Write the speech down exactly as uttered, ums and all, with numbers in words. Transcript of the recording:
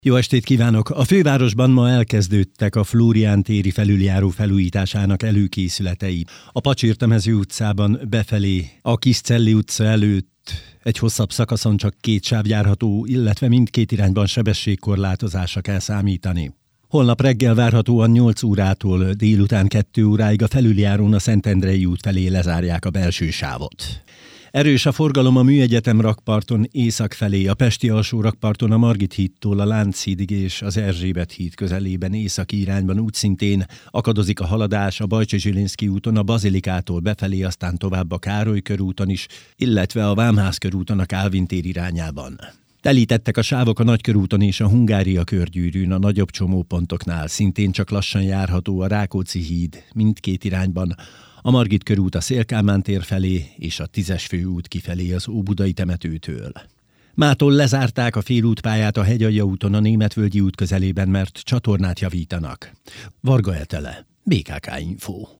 Jó estét kívánok! A fővárosban ma elkezdődtek a Flórián téri felüljáró felújításának előkészületei. A Pacsirta-mező utcában befelé, a Kiscelli utca előtt egy hosszabb szakaszon csak két sáv járható, illetve mindkét irányban sebességkorlátozásra kell számítani. Holnap reggel várhatóan nyolc órától délután kettő óráig a felüljárón a Szentendrei út felé lezárják a belső sávot. Erős a forgalom a Műegyetem rakparton észak felé, a Pesti alsó rakparton a Margit hídtól a Lánchídig és az Erzsébet híd közelében északi irányban úgyszintén akadozik a haladás a Bajcsy-Zsilinszky úton a Bazilikától befelé, aztán tovább a Károly körúton is, illetve a Vámház körúton a Kálvin tér irányában. Telítettek a sávok a Nagykörúton és a Hungária körgyűrűn, a nagyobb csomópontoknál, szintén csak lassan járható a Rákóczi híd mindkét irányban, a Margit körút a Széll-Kálmán tér felé és a Tízes főút kifelé az Óbudai temetőtől. Mától lezárták a félútpályát a Hegyalja úton a Németvölgyi út közelében, mert csatornát javítanak. Varga Etele, bé ká ká Info.